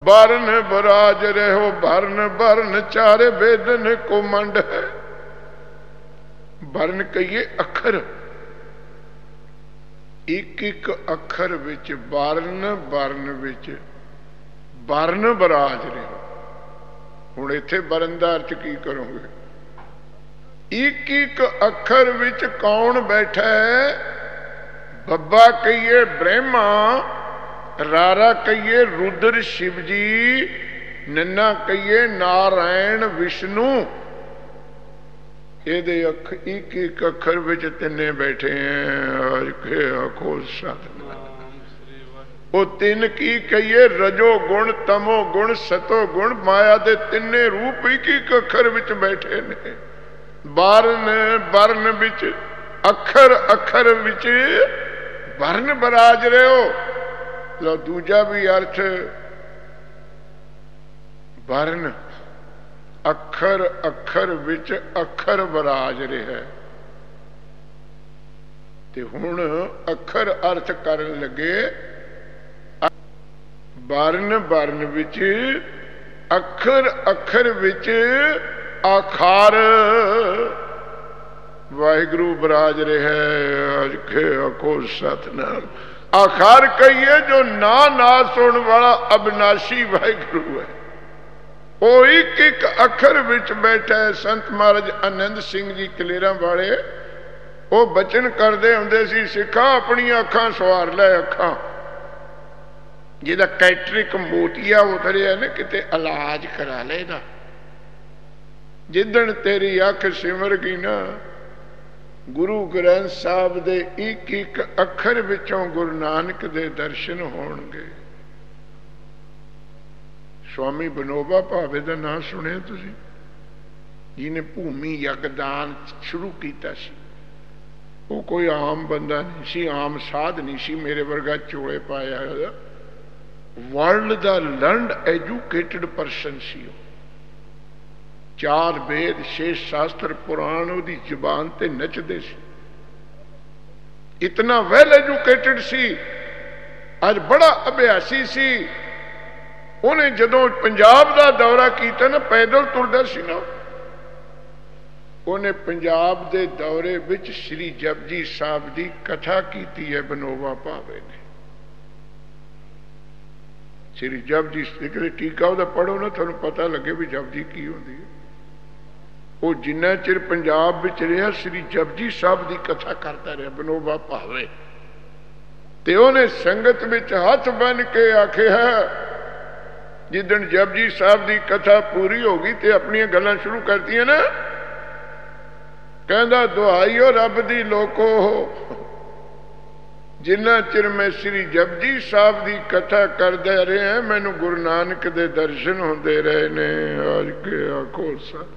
बारन बराज रहो भरन भरन चारे बेदन को मंड है। भरन कहिए अखर, एक एक अखर विच बारन बरन विच बरन बराज रहो। हुण इत्थे बरन दा अर्थ की करोगे? एक एक अखर विच कौन बैठा है? बब्बा कहिए ब्रह्मा, रारा कहिए रुद्र शिव जी, नन्ना कहिए नारायण विष्णु। ये एक एक अखर विच तिने बैठे हैं। आज के आखो सतनाम। वो तीन की कहिए रजो गुण तमो गुण सतो गुण, माया दे तिने रूप एक एक अखर विच बैठे ने। बारन बरन विच अखर अखर विच बरन बराज रहे हो। लो दूजा भी अर्थ बरन, अखर अखर विच अखर बराज रहा। ते हुण अखर अर्थ करन लगे बरन बरन विच अखर अखर विच आखार वाहिगुरु बराज रहा। अज के आखो सतनाम। आखार कहिए जो ना नाश होने वाला अविनाशी वाहिगुरु है। वो एक एक अखर विच बैठा है। संत महाराज आनंद सिंह जी कलेरा वाले वो बचन करते होंगे सी, सिखा अपनी अखां सवार लै। अखां जिहदा कैटरिक मोतिया उतरिया ना, किते इलाज करा ले दा। जिदन तेरी अख सिमर गई ना, गुरु ग्रंथ साहब दे एक एक अखर विचों गुरु नानक दे दर्शन होणगे। स्वामी विनोबा भावे का नाम सुनिया तुसीं, जिन्हें भूमि यज्ञदान शुरू किया सी। वो कोई आम बंदा नहीं सी, आम साध नहीं सी, मेरे वर्गा चोले पाया। वर्ल्ड दा लर्नड एजुकेटेड परसन सी। चार वेद शेष शास्त्र पुराण उहदी जुबान ते नचदे सी। इतना वैल एजुकेटेड सी। अज बड़ा अभ्यासी सी। उन्हें जदों पंजाब का दौरा किया ना, पैदल तुरदा सी ना, उन्हें पंजाब के दौरे विच श्री जपजी साहब की कथा की है विनोबा भावे ने। श्री जपजी कहते टीका उहदा पढ़ो ना, थानू पता लगे भी जपजी की होंदी है। वो जिन्ना चिर पंजाब विच रहा श्री जपजी साहब की कथा करता रहा विनोबा भावे। ते उन्हें संगत विच हथ बन के आखे है, जिदन जपजी साहब की कथा पूरी हो गई तो अपनी गल्लां शुरू करती ना, कहंदा दुहाईओ रब दी लोको, जिन्ना चिर मैं श्री जपजी साहब की कथा करदा रहा मैनू गुरु नानक दे दर्शन होंदे रहे ने। आज के आखो सत।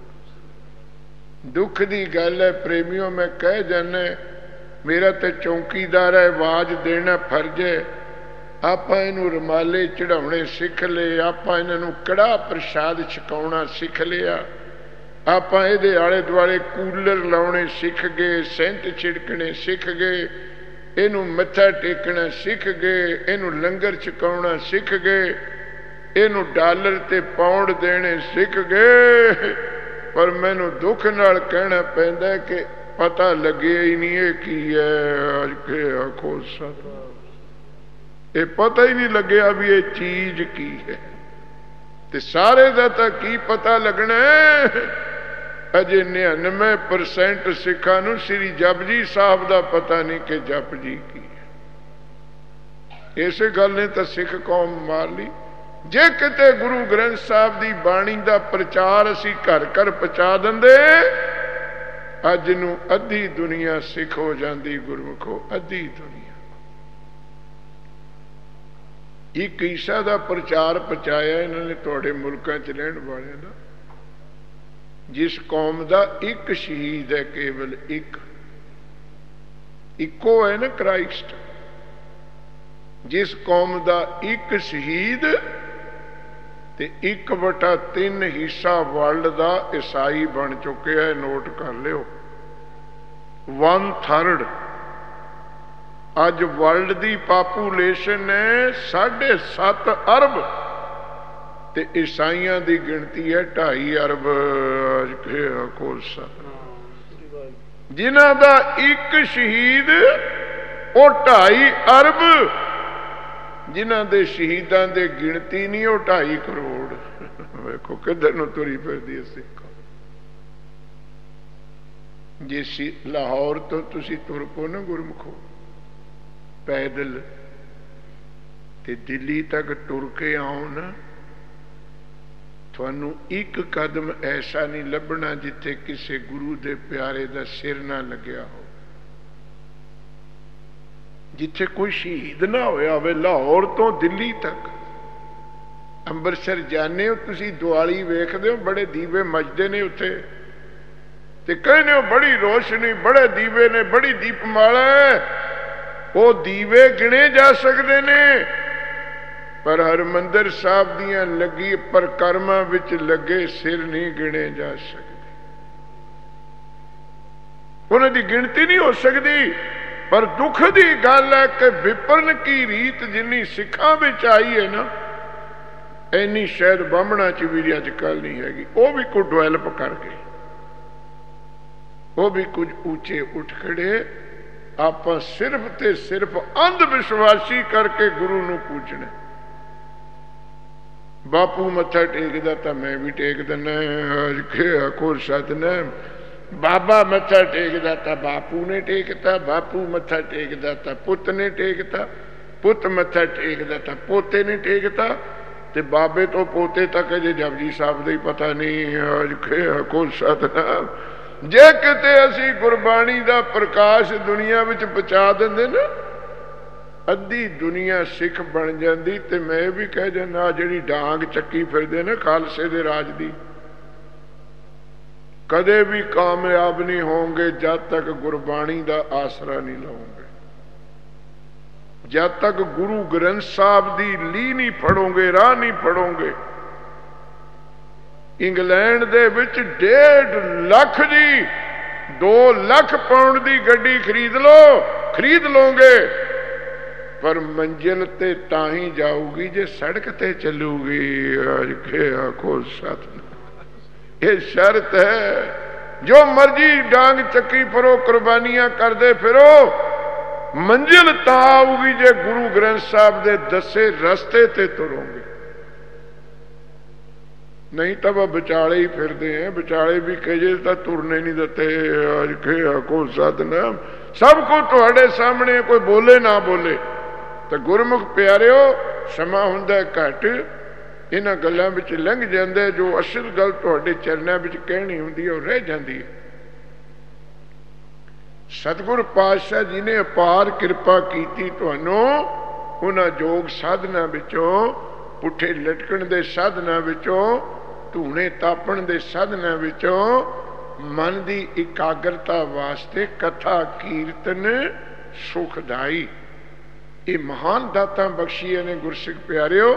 दुख की गल है प्रेमियों, मैं कह जाना मेरा तो चौकीदार है, आवाज देना फर्ज है। आपां इनू रमाले चढ़ाने सीख ले, आपां इन्हां कड़ा प्रसाद छकाउणा सीख लिया, आपां इहदे आले दुआले कूलर लाउणे सीख गए, सेंट छिड़कने सीख गए, इनू मत्था टेकना सीख गए, इनू लंगर छकाउणा सीख गए, इनू डॉलर ते पाउंड देने सीख गए। पर मैनू दुख नाल कहना पैंदा कि पता लगे ही नहीं है की है। अज के आखो सत। ये पता ही नहीं लगे भी ये चीज की है। ते सारे दा तां की पता लगना है। अजे 99% सिखा नू श्री जपजी साहब का पता नहीं कि जप जी की है। इस गल ने तो सिख कौम मार ली। जे किते गुरु ग्रंथ साहब की बाणी का प्रचार असी घर घर पहुंचा देंदे, अज नू अद्धी दुनिया सिख हो जाती। गुरमुखो अद्धी दुनिया। एक ईसा का प्रचार पहुंचाया इन्होंने तुहाडे मुल्कां च रहण वालियां दा। जिस कौम का एक शहीद है, केवल एक, इको है ना क्राइस्ट। जिस कौम का एक शहीद ते 1/3 हिस्सा वर्ल्ड का ईसाई बन चुके हैं। नोट कर लियो, 1/3। अज वर्ल्ड की पापूलेशन है 7.5 अरब। ਤੇ ਈਸਾਈਆਂ ਦੀ ਗਿਣਤੀ ਹੈ 2.5 ਅਰਬ ਕੋਲਸਾ, ਜਿਨ੍ਹਾਂ ਦਾ ਇੱਕ ਸ਼ਹੀਦ ਉਹ 2.5 ਅਰਬ, ਜਿਨ੍ਹਾਂ ਦੇ ਸ਼ਹੀਦਾਂ ਦੇ ਗਿਣਤੀ ਨਹੀਂ ਉਹ 2.5 ਕਰੋੜ। ਵੇਖੋ ਕਿੱਧਰ ਨੂੰ ਤੁਰੀ ਫਿਰਦੀ ਹੈ ਸਿੱਖ। ਜੇ ਲਾਹੌਰ ਤੋਂ ਤੁਸੀਂ ਤੁਰ ਪੋ ਨਾ ਗੁਰਮੁਖੋ ਪੈਦਲ, ਤੇ ਦਿੱਲੀ ਤੱਕ ਤੁਰ ਕੇ ਆਓ ਨਾ, ਤੁਹਾਨੂੰ ਇੱਕ ਕਦਮ ਐਸਾ ਨਹੀਂ ਲੱਭਣਾ ਜਿੱਥੇ ਕਿਸੇ ਗੁਰੂ ਦੇ ਪਿਆਰੇ ਦਾ ਸਿਰ ਨਾ ਲੱਗਿਆ ਹੋ, ਜਿੱਥੇ ਕੋਈ ਸ਼ਹੀਦ ਨਾ ਹੋਇਆ ਹੋਵੇ। ਲਾਹੌਰ ਤੋਂ ਦਿੱਲੀ ਤੱਕ। ਅੰਮ੍ਰਿਤਸਰ ਜਾਂਦੇ ਹੋ ਤੁਸੀਂ, ਦੀਵਾਲੀ ਵੇਖਦੇ ਹੋ, ਬੜੇ ਦੀਵੇ ਮੱਚਦੇ ਨੇ ਉੱਥੇ, ਤੇ ਕਹਿੰਦੇ ਹੋ ਬੜੀ ਰੋਸ਼ਨੀ, ਬੜੇ ਦੀਵੇ ਨੇ, ਬੜੀ ਦੀਪਮਾਲਾ ਹੈ। ਉਹ ਦੀਵੇ ਗਿਣੇ ਜਾ ਸਕਦੇ ਨੇ, ਪਰ ਹਰਿਮੰਦਰ ਸਾਹਿਬ ਦੀਆਂ ਲੱਗੀ ਪਰਿਕਰਮਾ ਵਿੱਚ ਲੱਗੇ ਸਿਰ ਨਹੀਂ ਗਿਣੇ ਜਾ ਸਕਦੇ, ਉਹਨਾਂ ਦੀ ਗਿਣਤੀ ਨਹੀਂ ਹੋ ਸਕਦੀ। ਪਰ ਦੁੱਖ ਦੀ ਗੱਲ ਹੈ ਕਿ ਵਿਪਰਨ ਕੀ ਰੀਤ ਜਿੰਨੀ ਸਿੱਖਾਂ ਵਿੱਚ ਆਈ ਹੈ ਨਾ, ਇੰਨੀ ਸ਼ਾਇਦ ਬਾਹਮਣਾ ਚ ਵੀ ਅੱਜ ਕੱਲ ਨਹੀਂ ਹੈਗੀ। ਉਹ ਵੀ ਕੁਝ ਡਿਵੈਲਪ ਕਰ ਗਏ, ਉਹ ਵੀ ਕੁਝ ਉੱਚੇ ਉੱਠ ਖੜੇ। ਆਪਾਂ ਸਿਰਫ ਤੇ ਸਿਰਫ ਅੰਧ ਵਿਸ਼ਵਾਸੀ ਕਰਕੇ ਗੁਰੂ ਨੂੰ ਪੂਜਣਾ। ਬਾਪੂ ਮੱਥਾ ਟੇਕਦਾ ਤਾਂ ਮੈਂ ਵੀ ਟੇਕ ਦਿੰਦਾ, ਕੋਈ ਸਤਿਨਾਮ। ਬਾਬਾ ਮੱਥਾ ਟੇਕਦਾ ਤਾਂ ਬਾਪੂ ਨੇ ਟੇਕਤਾ, ਬਾਪੂ ਮੱਥਾ ਟੇਕਦਾ ਤਾਂ ਪੁੱਤ ਨੇ ਟੇਕਤਾ, ਪੁੱਤ ਮੱਥਾ ਟੇਕਦਾ ਤਾਂ ਪੋਤੇ ਨੇ ਟੇਕਤਾ, ਤੇ ਬਾਬੇ ਤੋਂ ਪੋਤੇ ਤੱਕ ਅਜੇ ਜਪਜੀ ਸਾਹਿਬ ਦਾ ਹੀ ਪਤਾ ਨਹੀਂ। ਕੋਈ ਸਤਿਨਾਮ। ਜੇ ਕਿਤੇ ਅਸੀਂ ਗੁਰਬਾਣੀ ਦਾ ਪ੍ਰਕਾਸ਼ ਦੁਨੀਆ ਵਿੱਚ ਪਹੁੰਚਾ ਦਿੰਦੇ ਨਾ, ਅੱਧੀ ਦੁਨੀਆ ਸਿੱਖ ਬਣ ਜਾਂਦੀ। ਤੇ ਮੈਂ ਵੀ ਕਹਿ ਜਾਂਦਾ, ਜਿਹੜੀ ਡਾਂਗ ਚੱਕੀ ਫਿਰਦੇ ਨਾ ਖਾਲਸੇ ਦੇ ਰਾਜ ਦੀ, ਕਦੇ ਵੀ ਕਾਮਯਾਬ ਨਹੀਂ ਹੋਣਗੇ ਜਦ ਤੱਕ ਗੁਰਬਾਣੀ ਦਾ ਆਸਰਾ ਨਹੀਂ ਲਓਗੇ, ਜਦ ਤੱਕ ਗੁਰੂ ਗ੍ਰੰਥ ਸਾਹਿਬ ਦੀ ਲੀਹ ਨਹੀਂ ਫੜੋਗੇ, ਰਾਹ ਨਹੀਂ ਫੜੋਗੇ। ਇੰਗਲੈਂਡ ਦੇ ਵਿੱਚ 1.5 ਲੱਖ ਦੀ 2 ਲੱਖ ਪਾਉਂਡ ਦੀ ਗੱਡੀ ਖਰੀਦ ਲੋਗੇ, ਪਰ ਮੰਜ਼ਿਲ ਤੇ ਤਾਂ ਹੀ ਜਾਊਗੀ ਜੇ ਸੜਕ ਤੇ ਚੱਲੂਗੀ। ਆਖੋ ਸਤਿਨਾਮ। ਇਹ ਸ਼ਰਤ ਹੈ। ਜੋ ਮਰਜੀ ਡਾਂਗ ਚੱਕੀ ਫਿਰੋ, ਕੁਰਬਾਨੀਆਂ ਕਰਦੇ ਫਿਰੋ, ਮੰਜ਼ਿਲ ਤਾਂ ਆਊਗੀ ਜੇ ਗੁਰੂ ਗ੍ਰੰਥ ਸਾਹਿਬ ਦੇ ਦੱਸੇ ਰਸਤੇ ਤੇ ਤੁਰੋਗੇ। ਨਹੀਂ ਤਾਂ ਵह ਵਿਚਾਲੇ ਹੀ ਫਿਰਦੇ हैं, ਵਿਚਾਲੇ ਵੀ ਕਹੇ ਤਾਂ ਤੁਰਨੇ ਨਹੀਂ ਦਿੱਤੇ। ਆਖੋ ਸਤਿਨਾਮ। ਸਭ ਕੁਝ ਤੁਹਾਡੇ ਸਾਹਮਣੇ, ਕੋਈ ਬੋਲੇ ਨਾ ਬੋਲੇ। ਤਾਂ ਗੁਰਮੁਖ ਪਿਆਰਿਓ, ਸਮਾਂ ਹੁੰਦਾ ਘੱਟ, ਇਹਨਾਂ ਗੱਲਾਂ ਵਿੱਚ ਲੰਘ ਜਾਂਦੇ। ਜੋ ਅਸਲ ਗੱਲ ਤੁਹਾਡੇ ਚਰਨਾਂ ਵਿੱਚ ਕਹਿਣੀ ਹੁੰਦੀ ਹੈ ਉਹ ਰਹਿ ਜਾਂਦੀ ਹੈ। ਸਤਿਗੁਰ ਪਾਤਸ਼ਾਹ ਜੀ ਨੇ ਅਪਾਰ ਕਿਰਪਾ ਕੀਤੀ ਤੁਹਾਨੂੰ। ਉਹਨਾਂ ਯੋਗ ਸਾਧਨਾ ਵਿੱਚੋਂ, ਪੁੱਠੇ ਲਟਕਣ ਦੇ ਸਾਧਨਾ ਵਿੱਚੋਂ, ਧੂਣੇ ਤਾਪਣ ਦੇ ਸਾਧਨਾ ਵਿੱਚੋਂ ਮਨ ਦੀ ਇਕਾਗਰਤਾ ਵਾਸਤੇ ਕਥਾ ਕੀਰਤਨ ਸੁਖਦਾਈ, ਇਹ ਮਹਾਨ ਦਾਤਾਂ ਬਖਸ਼ੀਆਂ ਨੇ ਗੁਰਸਿੱਖ ਪਿਆਰਿਓ।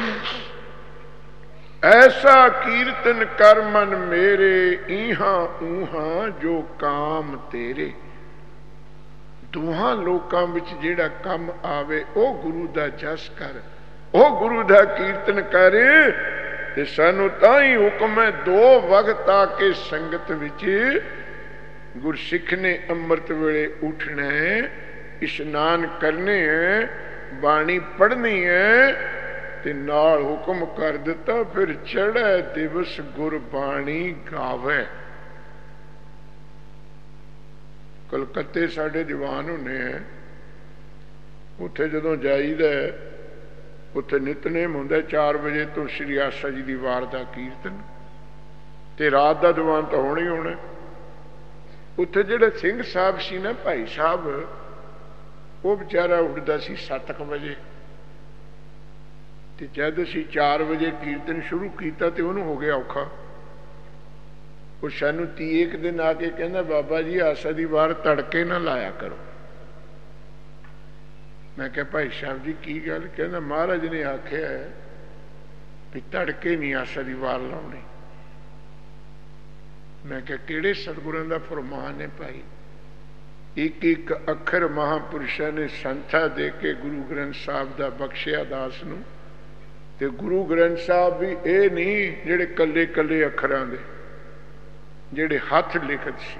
ਐਸਾ ਕੀਰਤਨ ਕਰ ਮਨ ਮੇਰੇ, ਈਹਾਂ ਊਹਾਂ ਜੋ ਕਾਮ ਤੇਰੇ। ਦੋਹਾਂ ਲੋਕਾਂ ਵਿੱਚ ਜਿਹੜਾ ਕੰਮ ਆਵੇ ਉਹ ਗੁਰੂ ਦਾ ਜਸ ਕਰ, ਉਹ ਗੁਰੂ ਦਾ ਕੀਰਤਨ ਕਰ। ਤੇ ਸਾਨੂੰ ਤਾਂ ਹੀ ਹੁਕਮ ਹੈ 2 ਵਕਤ ਆ ਕੇ ਸੰਗਤ ਵਿੱਚ ਗੁਰਸਿੱਖ ਨੇ ਅੰਮ੍ਰਿਤ ਵੇਲੇ ਉੱਠਣਾ ਹੈ, ਇਸ਼ਨਾਨ ਕਰਨੇ ਹੈ, ਬਾਣੀ ਪੜ੍ਹਨੀ ਹੈ, ਤੇ ਨਾਲ ਹੁਕਮ ਕਰ ਦਿੱਤਾ ਫਿਰ ਚੜ੍ਹੈ ਦਿਵਸ ਗੁਰਬਾਣੀ ਗਾਵੇ। ਕਲਕੱਤੇ ਸਾਡੇ ਦੀਵਾਨ ਹੁੰਦੇ ਹੈ, ਉੱਥੇ ਜਦੋਂ ਜਾਈਦਾ ਉੱਥੇ ਨਿਤਨੇਮ ਹੁੰਦਾ 4 ਵਜੇ ਤੋਂ ਸ੍ਰੀ ਆਸਾ ਜੀ ਦੀ ਵਾਰ ਦਾ ਕੀਰਤਨ, ਤੇ ਰਾਤ ਦਾ ਦੀਵਾਨ ਤਾਂ ਹੋਣਾ ਹੀ ਹੋਣਾ। ਉੱਥੇ ਜਿਹੜੇ ਸਿੰਘ ਸਾਹਿਬ ਸੀ ਨਾ, ਭਾਈ ਸਾਹਿਬ, ਉਹ ਵਿਚਾਰਾ ਉੱਠਦਾ ਸੀ 7 ਵਜੇ, ਤੇ ਜਦ ਅਸੀਂ 4 ਵਜੇ ਕੀਰਤਨ ਸ਼ੁਰੂ ਕੀਤਾ ਤੇ ਉਹਨੂੰ ਹੋ ਗਿਆ ਔਖਾ। ਉਹ ਸਾਨੂੰ 30 ਦਿਨ ਆ ਕੇ ਕਹਿੰਦਾ, ਬਾਬਾ ਜੀ ਆਸਾ ਦੀ ਵਾਰ ਤੜਕੇ ਨਾ ਲਾਇਆ ਕਰੋ। ਮੈਂ ਕਿਹਾ ਭਾਈ ਸਾਹਿਬ ਜੀ ਕੀ ਗੱਲ? ਕਹਿੰਦਾ ਮਹਾਰਾਜ ਨੇ ਆਖਿਆ ਵੀ ਤੜਕੇ ਨਹੀਂ ਆਸਾ ਦੀ ਵਾਰ ਲਾਉਣੀ। ਮੈਂ ਕਿਹਾ ਕਿਹੜੇ ਸਤਿਗੁਰਾਂ ਦਾ ਫਰਮਾਨ ਹੈ ਭਾਈ? ਇੱਕ ਇੱਕ ਅੱਖਰ ਮਹਾਂਪੁਰਸ਼ਾਂ ਨੇ ਸੰਥਾ ਦੇ ਕੇ ਗੁਰੂ ਗ੍ਰੰਥ ਸਾਹਿਬ ਦਾ ਬਖਸ਼ਿਆ ਦਾਸ ਨੂੰ, ਤੇ ਗੁਰੂ ਗ੍ਰੰਥ ਸਾਹਿਬ ਵੀ ਇਹ ਨਹੀਂ ਜਿਹੜੇ ਕੱਲੇ ਕੱਲੇ ਅੱਖਰਾਂ ਦੇ, ਜਿਹੜੇ ਹੱਥ ਲਿਖਤ ਸੀ।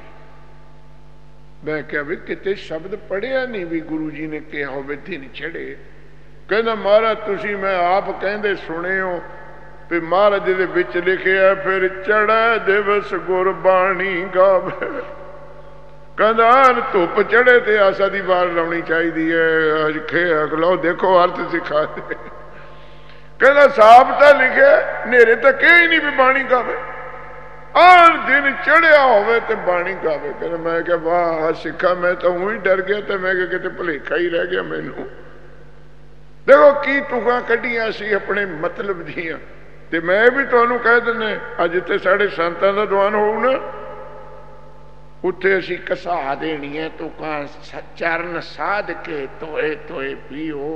ਮੈਂ ਕਿਹਾ ਵੀ ਕਿਤੇ ਸ਼ਬਦ ਪੜ੍ਹਿਆ ਨਹੀਂ ਵੀ ਗੁਰੂ ਜੀ ਨੇ ਕਿਹਾ ਹੋਵੇ ਦਿਨ ਚੜੇ। ਕਹਿੰਦਾ ਮਹਾਰਾਜ ਤੁਸੀਂ ਮੈਂ ਆਪ ਕਹਿੰਦੇ ਸੁਣੇ ਹੋ ਵੀ ਮਹਾਰਾਜ ਦੇ ਵਿੱਚ ਲਿਖਿਆ ਫਿਰ ਚੜ੍ਹੈ ਦਿਵਸ ਗੁਰਬਾਣੀ ਗਾਵੇ। ਕਹਿੰਦਾ ਧੁੱਪ ਚੜੇ ਤੇ ਆਸਾ ਦੀ ਵਾਰ ਲਾਉਣੀ ਚਾਹੀਦੀ ਹੈ। ਅੱਜ ਖੇਖ ਲਓ ਦੇਖੋ ਅਰਥ ਸਿਖਾ ਦੇ। ਕਹਿੰਦਾ ਸਾਫ ਤਾਂ ਲਿਖਿਆ, ਹਨੇਰੇ ਤਾਂ ਕਿਹਾ ਹੀ ਨਹੀਂ ਵੀ ਬਾਣੀ ਗਾਵੇ, ਆਹ ਦਿਨ ਚੜਿਆ ਹੋਵੇ ਤੇ ਬਾਣੀ ਗਾਵੇ। ਕਹਿੰਦਾ ਮੈਂ ਕਿਹਾ ਵਾਹ ਸਿੱਖਾ, ਮੈਂ ਤਾਂ ਉਹੀ ਡਰ ਗਿਆ ਤੇ ਮੈਂ ਕਿਹਾ ਕਿਤੇ ਭੁਲੇਖਾ ਹੀ ਰਹਿ ਗਿਆ ਮੈਨੂੰ। ਦੇਖੋ ਕੀ ਤੁਕਾਂ ਕੱਢੀਆਂ ਸੀ ਆਪਣੇ ਮਤਲਬ ਦੀਆਂ। ਤੇ ਮੈਂ ਵੀ ਤੁਹਾਨੂੰ ਕਹਿ ਦਿੰਦੇ ਅੱਜ ਤੇ ਸਾਡੇ ਸੰਤਾਂ ਦਾ ਦੀਵਾਨ ਹੋਊ ਨਾ, ਉੱਥੇ ਅਸੀਂ ਘਸਾ ਦੇਣੀਆਂ ਤੁਕਾਂ, ਚਰਨ ਸਾਧ ਕੇ ਤੋਏ ਤੋਏ ਪੀਓ।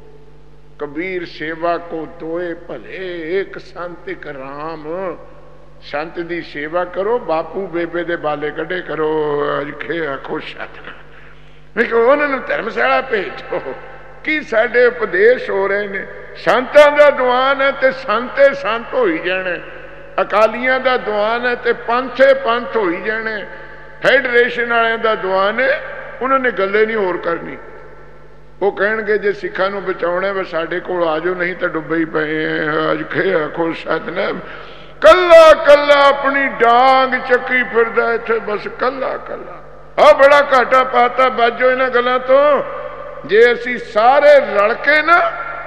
ਕਬੀਰ ਸੇਵਾ ਕੋ ਤੋਏ ਭਲੇ, ਇੱਕ ਸੰਤ ਇੱਕ ਰਾਮ। ਸੰਤ ਦੀ ਸੇਵਾ ਕਰੋ, ਬਾਪੂ ਬੇਬੇ ਦੇ ਬਾਲੇ ਕੱਢੇ ਕਰੋ। ਅੱਜ ਖੇ ਖੁਸ਼ ਮੈਂ ਕਿਹਾ ਉਹਨਾਂ ਨੂੰ ਧਰਮਸ਼ਾਲਾ ਭੇਜੋ। ਕੀ ਸਾਡੇ ਉਪਦੇਸ਼ ਹੋ ਰਹੇ ਨੇ। ਸੰਤਾਂ ਦਾ ਦੀਵਾਨ ਹੈ ਤੇ ਸੰਤੇ ਸੰਤ ਹੋਈ ਜਾਣੇ, ਅਕਾਲੀਆਂ ਦਾ ਦੀਵਾਨ ਹੈ ਤੇ ਪੰਥੇ ਪੰਥ ਹੋਈ ਜਾਣੇ, ਫੈਡਰੇਸ਼ਨ ਵਾਲਿਆਂ ਦਾ ਦੀਵਾਨ ਹੈ ਉਹਨਾਂ ਨੇ ਗੱਲੇ ਨਹੀਂ ਹੋਰ ਕਰਨੀ। ਉਹ ਕਹਿਣਗੇ ਜੇ ਸਿੱਖਾਂ ਨੂੰ ਬਚਾਉਣਾ ਵਾ ਸਾਡੇ ਕੋਲ ਆ ਜਾਓ, ਨਹੀਂ ਤਾਂ ਡੁੱਬੇ ਹੀ ਪਏ ਆ। ਅੱਜ ਖੇ ਆਖੋ ਸਤਨਾਮ। ਕੱਲਾ ਕੱਲਾ ਆਪਣੀ ਡਾਂਗ ਚੱਕੀ ਫਿਰਦਾ ਇੱਥੇ, ਬਸ ਕੱਲਾ ਕੱਲਾ। ਆਹ ਬੜਾ ਘਾਟਾ ਪਾਤਾ, ਬਾਜੋ ਇਹਨਾਂ ਗੱਲਾਂ ਤੋਂ। ਜੇ ਅਸੀਂ ਸਾਰੇ ਰਲ ਕੇ ਨਾ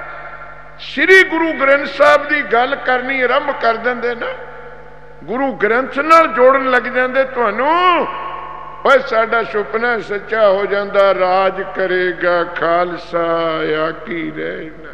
ਸ੍ਰੀ ਗੁਰੂ ਗ੍ਰੰਥ ਸਾਹਿਬ ਦੀ ਗੱਲ ਕਰਨੀ ਆਰੰਭ ਕਰ ਦਿੰਦੇ ਨਾ, ਗੁਰੂ ਗ੍ਰੰਥ ਨਾਲ ਜੋੜਨ ਲੱਗ ਜਾਂਦੇ ਤੁਹਾਨੂੰ, ਓਏ ਸਾਡਾ ਸੁਪਨਾ ਸੱਚਾ ਹੋ ਜਾਂਦਾ। ਰਾਜ ਕਰੇਗਾ ਖਾਲਸਾ ਆਕੀ ਰਹਿ ਨਾ।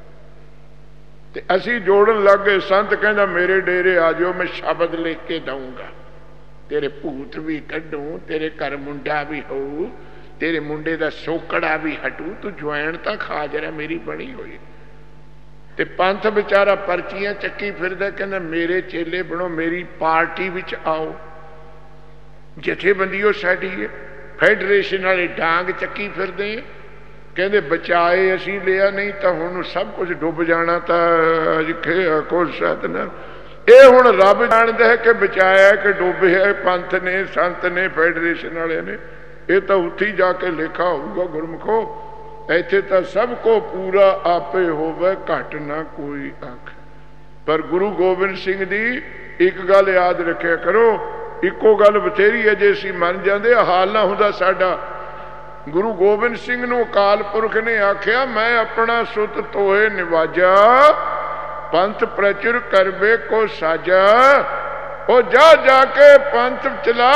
ਤੇ ਅਸੀਂ ਜੋੜਨ ਲੱਗ ਗਏ। ਸੰਤ ਕਹਿੰਦਾ ਮੇਰੇ ਡੇਰੇ ਆ ਜਾਓ, ਮੈਂ ਸ਼ਬਦ ਲਿਖ ਕੇ ਦਊਂਗਾ, ਤੇਰੇ ਭੂਤ ਵੀ ਕੱਢੂ, ਤੇਰੇ ਘਰ ਮੁੰਡਾ ਵੀ ਹੋਊ, ਤੇਰੇ ਮੁੰਡੇ ਦਾ ਸੋਕੜਾ ਵੀ ਹਟੂ, ਤੂੰ ਜਵੈਣ ਤਾਂ ਖਾ ਜਰਾ ਮੇਰੀ ਬਣੀ ਹੋਈ। ਤੇ ਪੰਥ ਵਿਚਾਰਾ ਪਰਚੀਆਂ ਚੱਕੀ ਫਿਰਦਾ, ਕਹਿੰਦਾ ਮੇਰੇ ਚੇਲੇ ਬਣੋ, ਮੇਰੀ ਪਾਰਟੀ ਵਿੱਚ ਆਓ। ਜਥੇਬੰਦੀ ਉਹ ਸਾਡੀ ਹੈ। ਫੈਡਰੇਸ਼ਨ ਵਾਲੇ ਡਾਂਗ ਚੱਕੀ ਫਿਰਦੇ, ਕਹਿੰਦੇ ਬਚਾਏ ਅਸੀਂ ਲਿਆ, ਨਹੀਂ ਤਾਂ ਹੁਣ ਸਭ ਕੁਝ ਡੁੱਬ ਜਾਣਾ। ਤਾਂ ਅੱਜ ਕੋ ਸਤਨਾਮ। ਇਹ ਹੁਣ ਰੱਬ ਜਾਣਦਾ ਹੈ ਕਿ ਬਚਾਇਆ ਕਿ ਡੁੱਬਿਆ, ਪੰਥ ਨੇ, ਸੰਤ ਨੇ, ਫੈਡਰੇਸ਼ਨ ਵਾਲਿਆਂ ਨੇ। ਇਹ ਤਾਂ ਉੱਥੇ ਹੀ ਜਾ ਕੇ ਲੇਖਾ ਹੋਊਗਾ ਗੁਰਮੁਖੋ। ਇੱਥੇ ਤਾਂ ਸਭ ਕੋ ਪੂਰਾ ਆਪੇ ਹੋਵੇ, ਘੱਟ ਨਾ ਕੋਈ ਆਖ। ਪਰ ਗੁਰੂ ਗੋਬਿੰਦ ਸਿੰਘ ਦੀ ਇੱਕ ਗੱਲ ਯਾਦ ਰੱਖਿਆ ਕਰੋ, ਇੱਕੋ ਗੱਲ ਬਥੇਰੀ ਹੈ। ਜੇ ਅਸੀਂ ਮੰਨ ਜਾਂਦੇ ਹਾਲ ਨਾ ਹੁੰਦਾ ਸਾਡਾ। ਗੁਰੂ ਗੋਬਿੰਦ ਸਿੰਘ ਨੂੰ ਅਕਾਲ ਪੁਰਖ ਨੇ ਆਖਿਆ ਮੈਂ ਆਪਣਾ ਸੁਤ ਤੋਏ ਨਿਵਾਜਾ, ਪੰਥ ਪ੍ਰਚੁਰ ਕਰਵੇ ਕੋ ਸਾਜਾ। ਉਹ ਜਾ ਜਾ ਕੇ ਪੰਥ ਚਲਾ,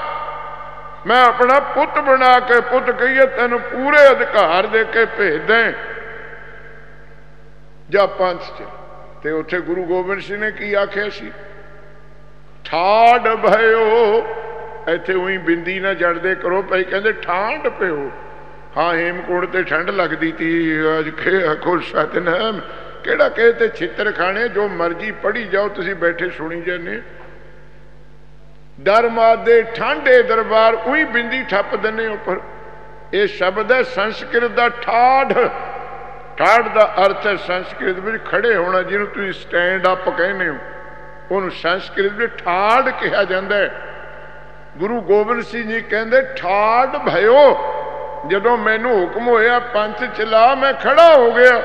ਮੈਂ ਆਪਣਾ ਪੁੱਤ ਬਣਾ ਕੇ, ਪੁੱਤ ਕਹੀਏ ਤੈਨੂੰ ਪੂਰੇ ਅਧਿਕਾਰ ਦੇ ਕੇ ਭੇਜ ਦੇ, ਜਾ ਪੰਥ ਚ। ਤੇ ਉੱਥੇ ਗੁਰੂ ਗੋਬਿੰਦ ਸਿੰਘ ਨੇ ਕੀ ਆਖਿਆ ਸੀ? ਠਾੜ ਭਇਓ। ਇੱਥੇ ਉਹੀ ਬਿੰਦੀ ਨਾ ਜੜਦੇ ਕਰੋ ਪਈ, ਕਹਿੰਦੇ ਠਾਂਡ ਪਿਓ। ਹਾਂ ਹੇਮਕੁੰਡ ਤੇ ਠੰਡ ਲੱਗਦੀ ਤੀ। ਅੱਜ ਆਖੋ ਸਤਨਾਮ। ਕਿਹੜਾ ਕਹੇ ਤੇ ਛਿੱਤਰ ਖਾਣੇ, ਜੋ ਮਰਜੀ ਪੜ੍ਹੀ ਜਾਓ, ਤੁਸੀਂ ਬੈਠੇ ਸੁਣੀ ਜਾਂਦੇ। ਡਰ ਮਾਦੇ ਠਾਂਡੇ ਦਰਬਾਰ, ਉਹੀ ਬਿੰਦੀ ਠੱਪ ਦਿੰਦੇ ਉੱਪਰ। ਇਹ ਸ਼ਬਦ ਹੈ ਸੰਸਕ੍ਰਿਤ ਦਾ ਠਾੜ। ਠਾੜ ਦਾ ਅਰਥ ਹੈ ਸੰਸਕ੍ਰਿਤ ਵਿੱਚ ਖੜੇ ਹੋਣਾ, ਜਿਹਨੂੰ ਤੁਸੀਂ ਸਟੈਂਡ ਅਪ ਕਹਿੰਦੇ ਹੋ, ਉਹਨੂੰ ਸੰਸਕ੍ਰਿਤ ਵਿੱਚ ਠਾੜ ਕਿਹਾ ਜਾਂਦਾ ਹੈ। ਗੁਰੂ ਗੋਬਿੰਦ ਸਿੰਘ ਜੀ ਕਹਿੰਦੇ ਠਾੜ ਭਇਓ। ਜਦੋਂ ਮੈਨੂੰ ਹੁਕਮ ਹੋਇਆ ਪੰਥ ਚਲਾ, ਮੈਂ ਖੜਾ ਹੋ ਗਿਆ,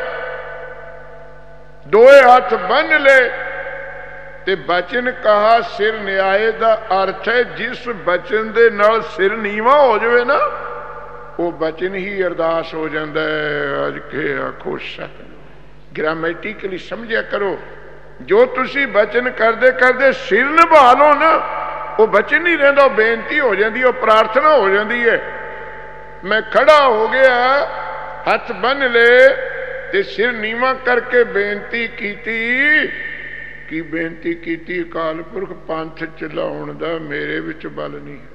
ਦੋਏ ਹੱਥ ਬੰਨ ਲਏ। ਤੇ ਬਚਨ ਕਹਾ ਸਿਰ ਨਿਆਏ ਦਾ ਅਰਥ ਹੈ ਜਿਸ ਬਚਨ ਦੇ ਨਾਲ ਸਿਰ ਨੀਵਾਂ ਹੋ ਜਾਵੇ ਨਾ, ਉਹ ਬਚਨ ਹੀ ਅਰਦਾਸ ਹੋ ਜਾਂਦਾ ਹੈ। ਅੱਜ ਕੇ ਆਖੋ ਸਤ। ਗ੍ਰਾਮੈਟਿਕਲੀ ਸਮਝਿਆ ਕਰੋ। ਜੋ ਤੁਸੀਂ ਬਚਨ ਕਰਦੇ ਕਰਦੇ ਸਿਰ ਨਿਭਾ ਲਓ ਨਾ, ਉਹ ਬਚਨ ਨਹੀਂ ਰਹਿੰਦਾ, ਉਹ ਬੇਨਤੀ ਹੋ ਜਾਂਦੀ, ਉਹ ਪ੍ਰਾਰਥਨਾ ਹੋ ਜਾਂਦੀ ਹੈ। ਮੈਂ ਖੜਾ ਹੋ ਗਿਆ, ਹੱਥ ਬੰਨ ਲਏ ਤੇ ਸਿਰ ਨੀਵਾਂ ਕਰਕੇ ਬੇਨਤੀ ਕੀਤੀ। ਕੀ ਬੇਨਤੀ ਕੀਤੀ? ਅਕਾਲ ਪੁਰਖ ਪੰਥ ਚਲਾਉਣ ਦਾ ਮੇਰੇ ਵਿੱਚ ਬਲ ਨਹੀਂ ਹੈ,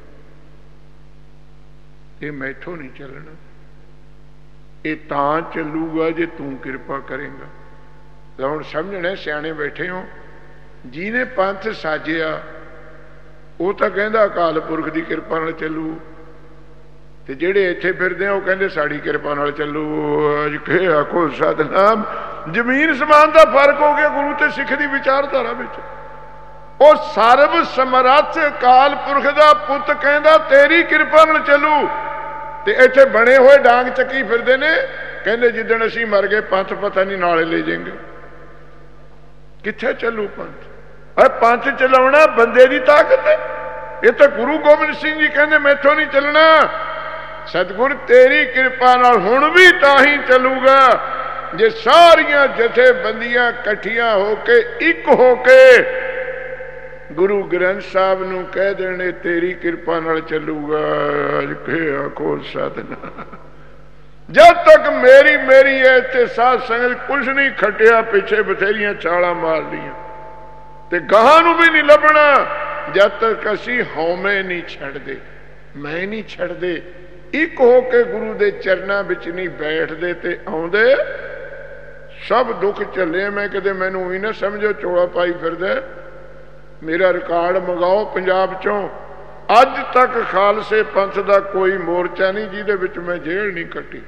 ਇਹ ਮੈਥੋਂ ਨਹੀਂ ਚੱਲਣਾ। ਇਹ ਤਾਂ ਚੱਲੂਗਾ ਜੇ ਤੂੰ ਕਿਰਪਾ ਕਰੇਗਾ। ਤਾਂ ਹੁਣ ਸਮਝਣਾ, ਸਿਆਣੇ ਬੈਠੇ ਹੋ, ਜਿਹਨੇ ਪੰਥ ਸਾਜਿਆ ਉਹ ਤਾਂ ਕਹਿੰਦਾ ਅਕਾਲ ਪੁਰਖ ਦੀ ਕਿਰਪਾ ਨਾਲ ਚੱਲੂ, ਤੇ ਜਿਹੜੇ ਇੱਥੇ ਫਿਰਦੇ ਆ ਉਹ ਕਹਿੰਦੇ ਸਾਡੀ ਕਿਰਪਾ ਨਾਲ ਚੱਲੂ। ਅੱਜ ਕੇ ਆਖੋ ਸਤਨਾਮ। ਜ਼ਮੀਨ ਸਮਾਨ ਦਾ ਫਰਕ ਹੋ ਗਿਆ ਗੁਰੂ ਤੇ ਸਿੱਖ ਦੀ ਵਿਚਾਰਧਾਰਾ ਵਿੱਚ। ਉਹ ਸਰਬ ਸਮਰੱਥ ਅਕਾਲ ਪੁਰਖ ਦਾ ਪੁੱਤ ਕਹਿੰਦਾ ਤੇਰੀ ਕਿਰਪਾ ਨਾਲ ਚੱਲੂ, ਤੇ ਇੱਥੇ ਬਣੇ ਹੋਏ ਡਾਂਗ ਚੱਕੀ ਫਿਰਦੇ ਨੇ, ਕਹਿੰਦੇ ਜਿੱਦਣ ਅਸੀਂ ਮਰ ਗਏ ਪੰਥ ਪਤਾ ਨਹੀਂ ਨਾਲੇ ਲੈ ਜਾਏਂਗੇ। ਕਿੱਥੇ ਚੱਲੂ ਪੰਥ? ਇਹ ਪੰਥ ਚਲਾਉਣਾ ਬੰਦੇ ਦੀ ਤਾਕਤ ਹੈ। ਇਹ ਤਾਂ ਗੁਰੂ ਗੋਬਿੰਦ ਸਿੰਘ ਜੀ ਕਹਿੰਦੇ ਮੈਥੋਂ ਨਹੀਂ ਚੱਲਣਾ, ਸਤਿਗੁਰ ਤੇਰੀ ਕਿਰਪਾ ਨਾਲ ਹੁਣ ਵੀ ਤਾਂ ਹੀ ਚੱਲੂਗਾ ਜੇ ਸਾਰੀਆਂ ਜਥੇਬੰਦੀਆਂ ਇਕੱਠੀਆਂ ਹੋ ਕੇ ਇੱਕ ਹੋ ਕੇ ਗੁਰੂ ਗ੍ਰੰਥ ਸਾਹਿਬ ਨੂੰ ਕਹਿ ਦੇਣੇ ਤੇਰੀ ਕਿਰਪਾ ਨਾਲ ਚੱਲੂਗਾ। ਆਖੋ ਸਤਿਨਾਮ। ਜਦ ਤੱਕ ਮੇਰੀ ਮੇਰੀ ਇੱਥੇ ਸਾਧ ਸੰਗਤ ਕੁਛ ਨਹੀਂ ਖਟਿਆ, ਪਿੱਛੇ ਬਥੇਰੀਆਂ ਛਾਲਾਂ ਮਾਰ ਲੀਆਂ ਤੇ ਗਾਹਾਂ ਨੂੰ ਵੀ ਨਹੀਂ ਲੱਭਣਾ ਜਦ ਤੱਕ ਅਸੀਂ ਹਉਮੈ ਨਹੀਂ ਛੱਡਦੇ, ਮੈਂ ਨਹੀਂ ਛੱਡਦੇ, ਇੱਕ ਹੋ ਕੇ ਗੁਰੂ ਦੇ ਚਰਨਾਂ ਵਿੱਚ ਨਹੀਂ ਬੈਠਦੇ ਤੇ ਆਉਂਦੇ। ਸਭ ਦੁੱਖ ਝੱਲੇ ਮੈਂ, ਕਿਤੇ ਮੈਨੂੰ ਵੀ ਨਾ ਸਮਝੋ ਚੋਲਾ ਪਾਈ ਫਿਰਦਾ। ਮੇਰਾ ਰਿਕਾਰਡ ਮੰਗਾਓ ਪੰਜਾਬ ਚੋਂ, ਅੱਜ ਤੱਕ ਖਾਲਸੇ ਪੰਥ ਦਾ ਕੋਈ ਮੋਰਚਾ ਨਹੀਂ ਜਿਹਦੇ ਵਿੱਚ ਮੈਂ ਜੇਲ੍ਹ ਨਹੀਂ ਕੱਟੀ।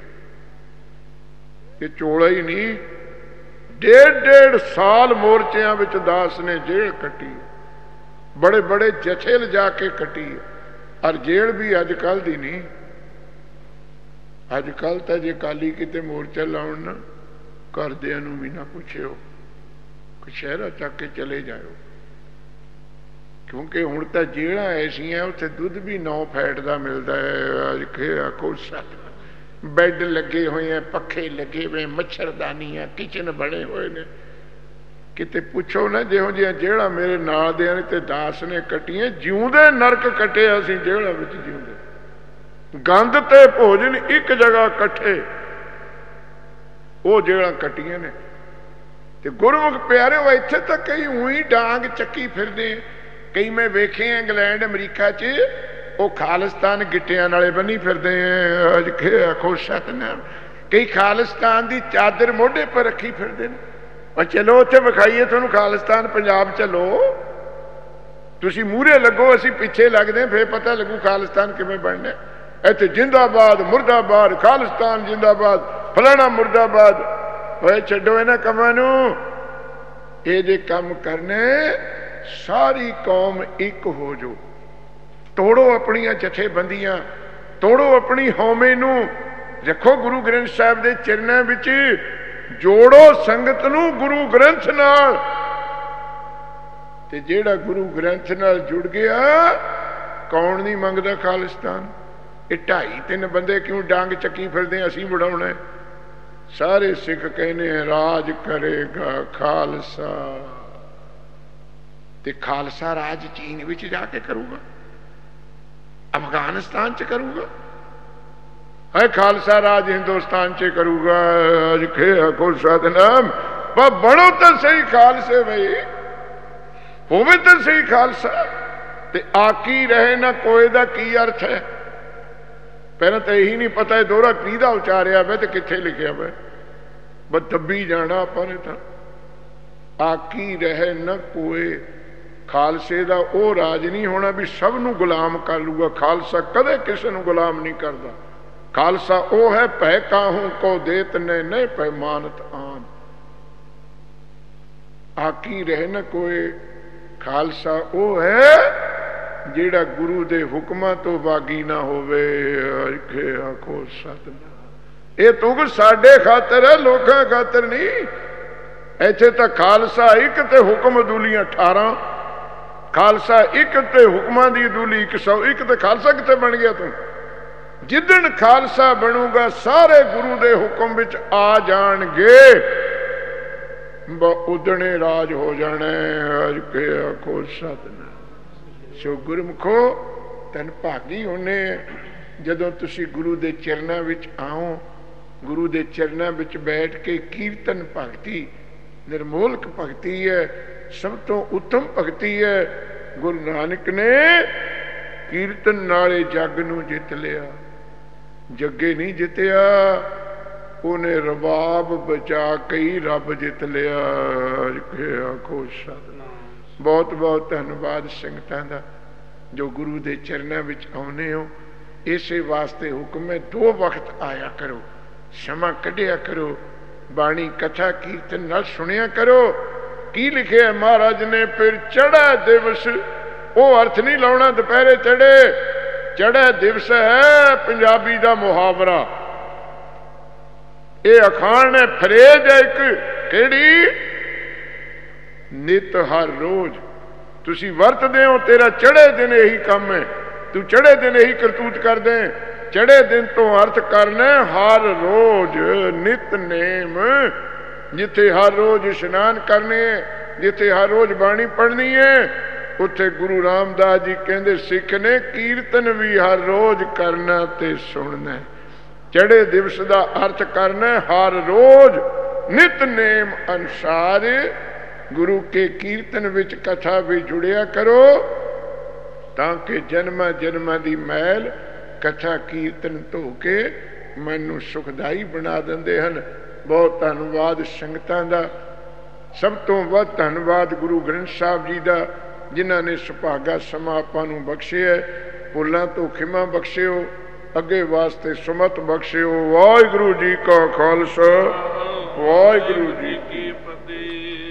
ਇਹ ਚੋਲਾ ਹੀ ਨਹੀਂ, 1.5 ਸਾਲ ਮੋਰਚਿਆਂ ਵਿੱਚ ਦਾਸ ਨੇ ਜੇਲ੍ਹ ਕੱਟੀ, ਬੜੇ ਬੜੇ ਜਥੇ ਲਿਜਾ ਕੇ ਕੱਟੀ। ਔਰ ਜੇਲ੍ਹ ਵੀ ਅੱਜ ਕੱਲ ਦੀ ਨਹੀਂ। ਅੱਜ ਕੱਲ ਤਾਂ ਜੇ ਕਾਲੀ ਕਿਤੇ ਮੋਰਚਾ ਲਾਉਣ ਨਾ, ਘਰਦਿਆਂ ਨੂੰ ਵੀ ਨਾ ਪੁੱਛਿਓ, ਕਸ਼ਹਿਰਾ ਚੱਕ ਕੇ ਚਲੇ ਜਾਓ, ਕਿਉਂਕਿ ਹੁਣ ਤਾਂ ਜੇਲ੍ਹਾਂ ਐਸੀਆਂ ਉੱਥੇ ਦੁੱਧ ਵੀ 9 ਫੈਟ ਦਾ ਮਿਲਦਾ ਹੈ। ਅੱਜ ਕੇ ਆਖੋ ਸੱਤ ਬੈੱਡ ਲੱਗੇ ਹੋਏ ਆ, ਪੱਖੇ ਲੱਗੇ ਹੋਏ, ਮੱਛਰਦਾਨੀਆਂ, ਕਿਚਨ ਬਣੇ ਹੋਏ ਨੇ। ਕਿਤੇ ਪੁੱਛੋ ਨਾ ਜਿਹੋ ਜਿਹੀਆਂ ਜੇਲ੍ਹਾਂ ਮੇਰੇ ਨਾਲ ਦੇ ਨੇ ਤੇ ਦਾਸ ਨੇ ਕੱਟੀਆਂ, ਜਿਉਂਦੇ ਨਰਕ ਕੱਟੇ ਅਸੀਂ ਜੇਲ੍ਹਾਂ ਵਿੱਚ ਜਿਉਂਦੇ। ਗੰਦ ਤੇ ਭੋਜਨ ਇੱਕ ਜਗ੍ਹਾ ਇਕੱਠੇ, ਉਹ ਜੇਲ੍ਹਾਂ ਕੱਟੀਆਂ ਨੇ। ਤੇ ਗੁਰਮੁਖ ਪਿਆਰਿਓ ਇੱਥੇ ਤਾਂ ਕਈ ਉਹੀ ਡਾਂਗ ਚੱਕੀ ਫਿਰਦੇ। ਕਈ ਮੈਂ ਵੇਖੇ ਇੰਗਲੈਂਡ ਅਮਰੀਕਾ 'ਚ ਉਹ ਖਾਲਿਸਤਾਨ ਗਿੱਟਿਆਂ ਨਾਲੇ ਬੰਨੀ ਫਿਰਦੇ ਆ। ਅੱਜ ਆਖੋ ਸਤਿਨਾਮ। ਕਈ ਖਾਲਿਸਤਾਨ ਦੀ ਚਾਦਰ ਮੋਢੇ ਪਰ ਰੱਖੀ ਫਿਰਦੇ ਨੇ। ਔਰ ਚਲੋ ਉੱਥੇ ਵਿਖਾਈਏ ਤੁਹਾਨੂੰ ਖਾਲਿਸਤਾਨ, ਪੰਜਾਬ ਚਲੋ, ਤੁਸੀਂ ਮੂਹਰੇ ਲੱਗੋ, ਅਸੀਂ ਪਿੱਛੇ ਲੱਗਦੇ, ਫਿਰ ਪਤਾ ਲੱਗੂ ਖਾਲਿਸਤਾਨ ਕਿਵੇਂ ਬਣਨਾ। ਇੱਥੇ ਜਿੰਦਾਬਾਦ ਮੁਰਦਾਬਾਦ, ਖਾਲਿਸਤਾਨ ਜਿੰਦਾਬਾਦ, ਫਲਾਣਾ ਮੁਰਦਾਬਾਦ। ਹੋਏ ਛੱਡੋ ਇਹਨਾਂ ਕੰਮਾਂ ਨੂੰ। ਇਹਦੇ ਕੰਮ ਕਰਨੇ ਸਾਰੀ ਕੌਮ ਇੱਕ ਹੋ ਜਾਓ। ਤੋੜੋ ਆਪਣੀਆਂ ਜਥੇਬੰਦੀਆਂ, ਤੋੜੋ ਆਪਣੀ ਹਉਮੈ ਨੂੰ, ਰੱਖੋ ਗੁਰੂ ਗ੍ਰੰਥ ਸਾਹਿਬ ਦੇ ਚਰਨਾਂ ਵਿੱਚ, ਜੋੜੋ ਸੰਗਤ ਨੂੰ ਗੁਰੂ ਗ੍ਰੰਥ ਨਾਲ। ਤੇ ਜਿਹੜਾ ਗੁਰੂ ਗ੍ਰੰਥ ਨਾਲ ਜੁੜ ਗਿਆ, ਕੌਣ ਨਹੀਂ ਮੰਗਦਾ ਖਾਲਿਸਤਾਨ। ਇਹ 2.5-3 ਬੰਦੇ ਕਿਉਂ ਡਾਂਗ ਚੱਕੀ ਫਿਰਦੇ ਅਸੀਂ ਵਡਾਉਣਾ। ਸਾਰੇ ਸਿੱਖ ਕਹਿੰਦੇ ਰਾਜ ਕਰੇਗਾ ਖਾਲਸਾ, ਤੇ ਖਾਲਸਾ ਰਾਜ ਚੀਨ ਵਿੱਚ ਜਾ ਕੇ ਕਰੂਗਾ, ਅਫਗਾਨਿਸਤਾਨ ਚ ਕਰੂਗਾ, ਹੈ ਖਾਲਸਾ ਰਾਜ ਹਿੰਦੁਸਤਾਨ ਚ ਕਰੂਗਾ। ਅੱਜ ਆਖੋ ਸਤਿਨਾਮ। ਪਰ ਬਣੋ ਤਾਂ ਸਹੀ ਖਾਲਸੇ ਬਈ, ਹੋਵੇ ਤਾਂ ਸਹੀ ਖਾਲਸਾ। ਤੇ ਆਕੀ ਰਹੇ ਨਾ ਕੋਏ ਦਾ ਕੀ ਅਰਥ ਹੈ? ਪਹਿਲਾਂ ਤਾਂ ਇਹੀ ਨਹੀਂ ਪਤਾ ਇਹ ਦੋਹਰਾ ਕਿਹਦਾ ਉਚਾਰਿਆ ਵੇ ਤੇ ਕਿੱਥੇ ਲਿਖਿਆ ਵੇ, ਬਸ ਦੱਬੀ ਜਾਣਾ ਆਪਾਂ ਨੇ। ਤਾਂ ਆਕੀ ਰਹੇ ਨਾ ਕੋਏ, ਖਾਲਸੇ ਦਾ ਉਹ ਰਾਜ ਨਹੀਂ ਹੋਣਾ ਵੀ ਸਭ ਨੂੰ ਗੁਲਾਮ ਕਰ ਲੂਗਾ। ਖਾਲਸਾ ਕਦੇ ਕਿਸੇ ਨੂੰ ਗੁਲਾਮ ਨਹੀਂ ਕਰਦਾ। ਖਾਲਸਾ ਉਹ ਹੈ ਭੈ ਕਾਹੂ ਕੋ ਦੇਤ ਨੇ ਨਹੀਂ ਪੈਮਾਨਤ ਆਨ। ਆਕੀ ਰਹਿ ਨਾ ਕੋਏ, ਖਾਲਸਾ ਉਹ ਹੈ ਜਿਹੜਾ ਗੁਰੂ ਦੇ ਹੁਕਮਾਂ ਤੋਂ ਬਾਗੀ ਨਾ ਹੋਵੇ। ਆਖੋ ਸਤਿਨਾਮ। ਇਹ ਤੁਗ ਸਾਡੇ ਖਾਤਰ ਹੈ, ਲੋਕਾਂ ਖਾਤਰ ਨਹੀਂ। ਇੱਥੇ ਤਾਂ ਖਾਲਸਾ ਇੱਕ ਤੇ ਹੁਕਮ ਅਦੂਲੀਆਂ 18। ਖਾਲਸਾ ਇੱਕ ਤੇ ਹੁਕਮਾਂ ਦੀ ਅਦੂਲੀ 101। ਤੇ ਖਾਲਸਾ ਕਿੱਥੇ ਬਣ ਗਿਆ ਤੂੰ? ਜਿੱਦਣ ਖਾਲਸਾ ਬਣੂਗਾ ਸਾਰੇ ਗੁਰੂ ਦੇ ਹੁਕਮ ਵਿੱਚ ਆ ਜਾਣਗੇ, ਉਦਣੇ ਰਾਜ ਹੋ ਜਾਣਾ। ਅੱਜ ਕੇ ਆਖੋ ਸਤਿਨਾਮ। ਸੋ ਗੁਰਮੁਖੋ ਤਨ ਭਾਗੀ ਹੋਣੇ ਜਦੋਂ ਤੁਸੀਂ ਗੁਰੂ ਦੇ ਚਰਨਾਂ ਵਿੱਚ ਆਓ। ਗੁਰੂ ਦੇ ਚਰਨਾਂ ਵਿੱਚ ਬੈਠ ਕੇ ਕੀਰਤਨ ਭਗਤੀ ਨਿਰਮੋਲਕ ਭਗਤੀ ਹੈ, ਸਭ ਤੋਂ ਉੱਤਮ ਭਗਤੀ ਹੈ। ਗੁਰੂ ਨਾਨਕ ਨੇ ਕੀਰਤਨ ਨਾਲੇ ਜੱਗ ਨੂੰ ਜਿੱਤ ਲਿਆ, ਜੱਗੇ ਨਹੀਂ ਜਿੱਤਿਆ। ਉਹਨੇ ਰਬਾਬ ਬਚਾ ਕੇ ਰੱਬ ਜਿੱਤ ਲਿਆ। ਆਖੋ ਸਤਿਨਾਮ। ਬਹੁਤ ਬਹੁਤ ਧੰਨਵਾਦ ਸੰਗਤਾਂ ਦਾ ਜੋ ਗੁਰੂ ਦੇ ਚਰਨਾਂ ਵਿੱਚ ਆਉਨੇ ਹੋ। ਇਸੇ ਵਾਸਤੇ ਹੁਕਮ ਹੈ 2 ਵਕਤ ਆਇਆ ਕਰੋ, ਸਮਾਂ ਕੱਢਿਆ ਕਰੋ। ਬਾਣੀ ਕਥਾ ਕੀਰਤਨ ਨਾਲ ਸੁਣਿਆ ਕਰੋ। ਕੀ ਲਿਖਿਆ ਮਹਾਰਾਜ ਨੇ? ਫਿਰ ਚੜ੍ਹੈ ਦਿਵਸ, ਉਹ ਅਰਥ ਨਹੀਂ ਲਾਉਣਾ ਦੁਪਹਿਰੇ ਚੜ੍ਹੇ। ਚੜ੍ਹੈ ਦਿਵਸ ਹੈ ਪੰਜਾਬੀ ਦਾ ਮੁਹਾਵਰਾ, ਇਹ ਅਖਾਣ ਹੈ, ਫਰੇਜ ਹੈ ਇੱਕ। ਕਿਹੜੀ? ਨਿਤ ਹਰ ਰੋਜ਼ ਤੁਸੀਂ ਵਰਤਦੇ ਹੋ, ਤੇਰਾ ਚੜ੍ਹੇ ਦਿਨ ਇਹੀ ਕੰਮ ਹੈ, ਤੂੰ ਚੜ੍ਹੇ ਦਿਨ ਇਹੀ ਕਰਤੂਤ ਕਰਦੇ। ਚੜ੍ਹੇ ਦਿਨ ਤੋਂ ਅਰਥ ਕਰਨਾ ਹਰ ਰੋਜ਼ ਨਿਤਨੇਮ, ਜਿੱਥੇ ਹਰ ਰੋਜ਼ ਇਸ਼ਨਾਨ ਕਰਨੇ, ਜਿੱਥੇ ਹਰ ਰੋਜ਼ ਬਾਣੀ ਪੜ੍ਹਨੀ ਹੈ, ਉੱਥੇ ਗੁਰੂ ਰਾਮਦਾਸ ਜੀ ਕਹਿੰਦੇ ਸਿੱਖ ਨੇ ਕੀਰਤਨ ਵੀ ਹਰ ਰੋਜ਼ ਕਰਨਾ ਤੇ ਸੁਣਨਾ। ਚੜ੍ਹੇ ਦਿਵਸ ਦਾ ਅਰਥ ਕਰਨਾ ਹਰ ਰੋਜ਼ ਨਿਤਨੇਮ ਅਨੁਸਾਰ ਗੁਰੂ ਕੇ ਕੀਰਤਨ ਵਿੱਚ ਕਥਾ ਵੀ ਜੁੜਿਆ ਕਰੋ, ਤਾਂ ਕਿ ਜਨਮਾਂ ਜਨਮਾਂ ਦੀ ਮੈਲ ਕਥਾ ਕੀਰਤਨ ਧੋ ਕੇ ਮਨ ਨੂੰ ਸੁਖਦਾਈ ਬਣਾ ਦਿੰਦੇ ਹਨ। ਬਹੁਤ ਧੰਨਵਾਦ ਸੰਗਤਾਂ ਦਾ। ਸਭ ਤੋਂ ਵੱਧ ਧੰਨਵਾਦ ਗੁਰੂ ਗ੍ਰੰਥ ਸਾਹਿਬ ਜੀ ਦਾ, ਜਿਨ੍ਹਾਂ ਨੇ ਸੁਭਾਗਾ ਸਮਾਂ ਆਪਾਂ ਨੂੰ ਬਖਸ਼ਿਆ। ਭੁੱਲਾਂ ਤੋਂ ਖਿਮਾ ਬਖਸ਼ਿਓ, ਅੱਗੇ ਵਾਸਤੇ ਸੁਮਤ ਬਖਸ਼ਿਓ। ਵਾਹਿਗੁਰੂ ਜੀ ਕਾ ਖਾਲਸਾ, ਵਾਹਿਗੁਰੂ ਜੀ ਕੀ ਫਤਿਹ।